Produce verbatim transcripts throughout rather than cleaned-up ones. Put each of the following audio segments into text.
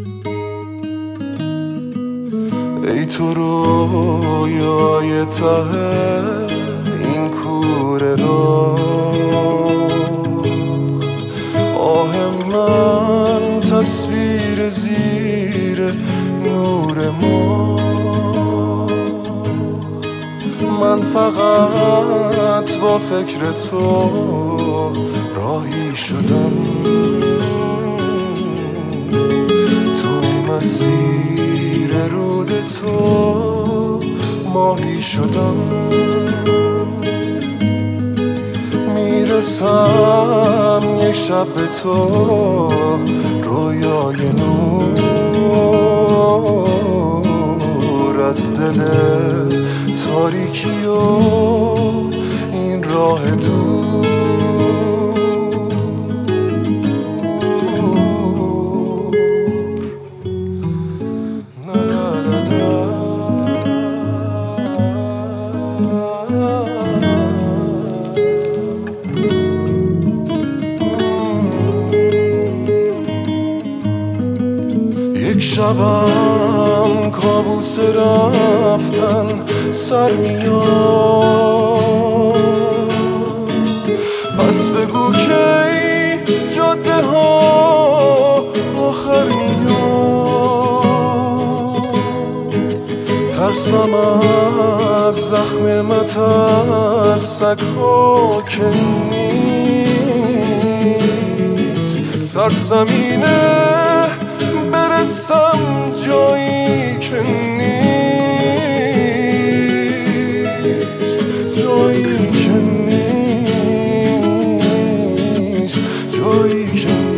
ای تو رویای ته این کوره را، آه من تصویر زیر نور ما. من فقط با فکر تو راهی شدم، تو مسیر رود تو ماهی شدم. میرسم یک شب به تو رویای نور، از دل تاریکی و این راه دور. یک شبم کابوس رفتن سر میاد، پس بگو که ای جاده ها آخر میاد. ترسم از زخم مترسک ها که نیست، ترسم اینه برسم جایی که نیست، جایی که نیست، جایی که نیست.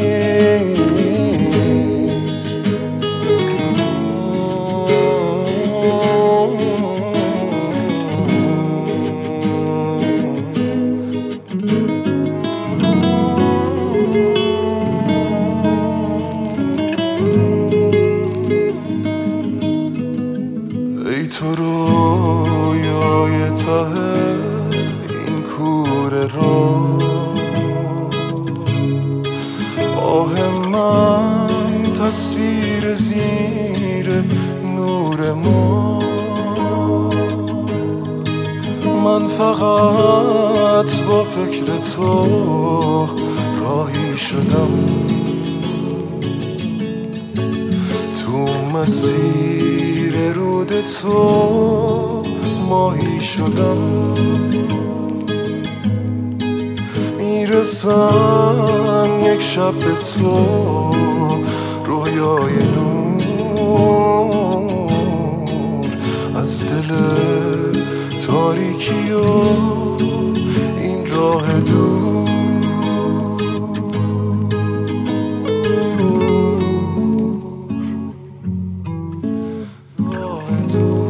ای تو رویای ته این کوره را، آه من تصویر زیر نور ما. من فقط با فکر تو راهی شدم، تو مسیر رود تو ماهی شدم. میرسم یک شب به تو رویای نور، از دل تاریکی و این راه دور. راه دور.